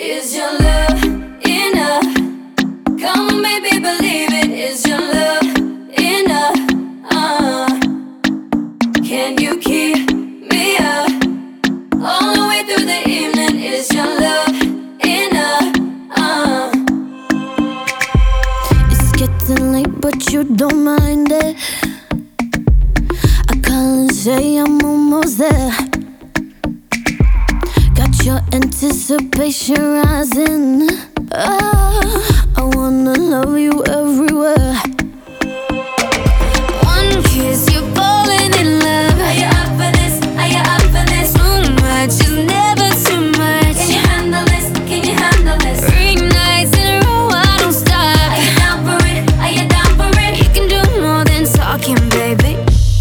Is your love enough? Come on, baby, believe it. Is your love enough? Can you keep me up all the way through the evening? Is your love enough? It's getting late, but you don't mind it. I call and say I'm almost there. Got your anticipation rising. I wanna love you everywhere. One kiss, you're falling in love. Are you up for this? Are you up for this? Too much is never too much. Can you handle this? Can you handle this? 3 nights in a row, I don't stop. Are you down for it? Are you down for it? You can do more than talking, baby.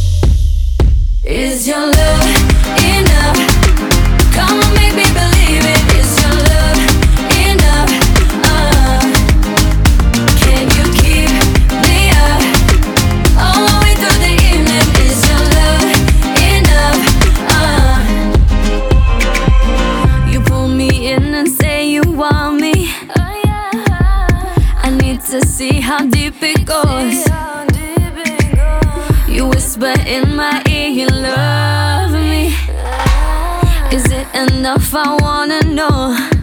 Is your love enough? Come on, baby, believe it. Is your love enough? Can you keep me up all the way through the evening? Is your love enough? You pull me in and say you want me. I need to see how deep it goes. You whisper in my ear you love me. Is it enough? I wanna know.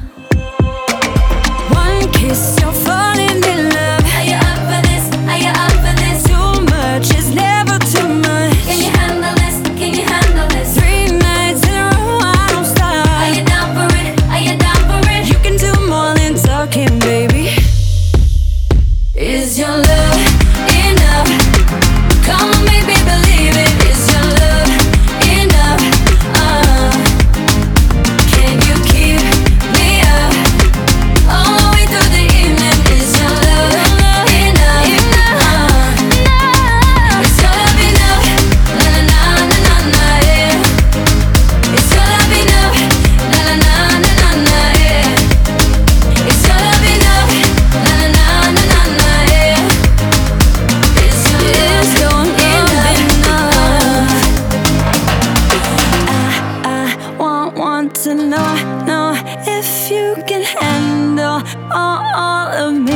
One kiss, you're falling in love. Are you up for this? Are you up for this? Too much is never too much. Can you handle this? Can you handle this? 3 nights in a row, I don't stop. Are you down for it? Are you down for it? You can do more than talking, baby. Is your love enough? Come on, baby, believe it. Is your love enough? Can you keep me up all the way through the evening? Is your love enough? Is your love enough? Na na na na na yeah. Is your love enough? Na na na na na yeah. Is your love enough? Na na na na na yeah. Is your love enough? I want to know if you can handle all of me.